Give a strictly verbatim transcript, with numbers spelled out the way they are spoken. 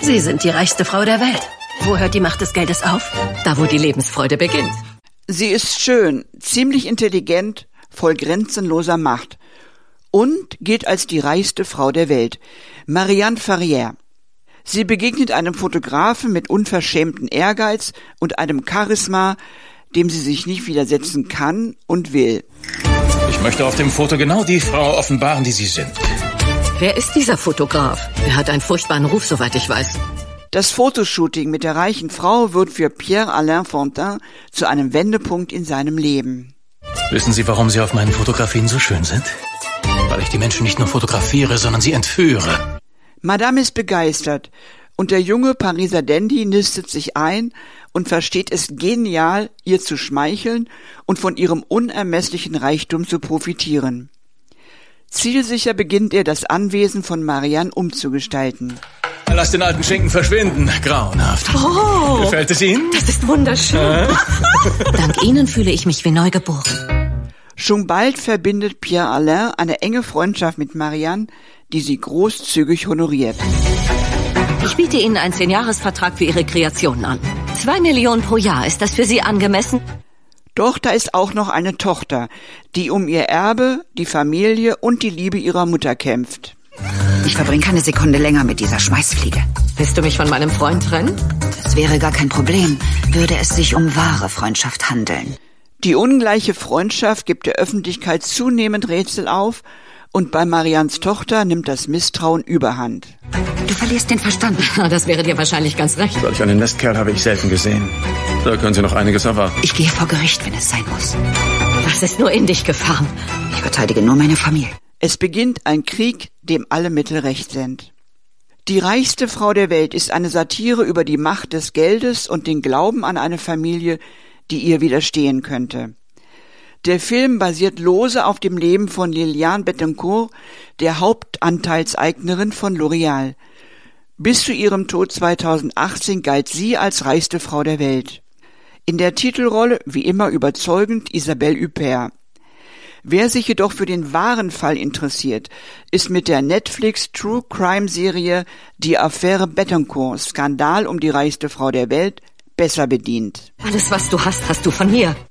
Sie sind die reichste Frau der Welt. Wo hört die Macht des Geldes auf? Da, wo die Lebensfreude beginnt. Sie ist schön, ziemlich intelligent, voll grenzenloser Macht und gilt als die reichste Frau der Welt, Marianne Farrière. Sie begegnet einem Fotografen mit unverschämtem Ehrgeiz und einem Charisma, dem sie sich nicht widersetzen kann und will. Ich möchte auf dem Foto genau die Frau offenbaren, die Sie sind. Wer ist dieser Fotograf? Er hat einen furchtbaren Ruf, soweit ich weiß. Das Fotoshooting mit der reichen Frau wird für Pierre-Alain Fontaine zu einem Wendepunkt in seinem Leben. Wissen Sie, warum Sie auf meinen Fotografien so schön sind? Weil ich die Menschen nicht nur fotografiere, sondern sie entführe. Madame ist begeistert und der junge Pariser Dandy nistet sich ein und versteht es genial, ihr zu schmeicheln und von ihrem unermesslichen Reichtum zu profitieren. Zielsicher beginnt er, das Anwesen von Marianne umzugestalten. Lass den alten Schinken verschwinden. Grauenhaft. Oh, gefällt es Ihnen? Das ist wunderschön. Äh? Dank Ihnen fühle ich mich wie neugeboren. Schon bald verbindet Pierre-Alain eine enge Freundschaft mit Marianne, die sie großzügig honoriert. Ich biete Ihnen einen Zehn-Jahres-Vertrag für Ihre Kreationen an. Zwei Millionen pro Jahr. Ist das für Sie angemessen? Doch da ist auch noch eine Tochter, die um ihr Erbe, die Familie und die Liebe ihrer Mutter kämpft. Ich verbringe keine Sekunde länger mit dieser Schmeißfliege. Willst du mich von meinem Freund trennen? Das wäre gar kein Problem, würde es sich um wahre Freundschaft handeln. Die ungleiche Freundschaft gibt der Öffentlichkeit zunehmend Rätsel auf und bei Mariannes Tochter nimmt das Misstrauen überhand. Du verlierst den Verstand. Das wäre dir wahrscheinlich ganz recht. Solch einen Nestkerl habe ich selten gesehen. Da können Sie noch einiges erwarten. Ich gehe vor Gericht, wenn es sein muss. Das ist nur in dich gefahren. Ich verteidige nur meine Familie. Es beginnt ein Krieg, dem alle Mittel recht sind. Die reichste Frau der Welt ist eine Satire über die Macht des Geldes und den Glauben an eine Familie, die ihr widerstehen könnte. Der Film basiert lose auf dem Leben von Liliane Bettencourt, der Hauptanteilseignerin von L'Oréal. Bis zu ihrem Tod zweitausendachtzehn galt sie als reichste Frau der Welt. In der Titelrolle, wie immer überzeugend, Isabelle Huppert. Wer sich jedoch für den wahren Fall interessiert, ist mit der Netflix-True-Crime-Serie Die Affäre Bettencourt, Skandal um die reichste Frau der Welt, besser bedient. Alles, was du hast, hast du von mir.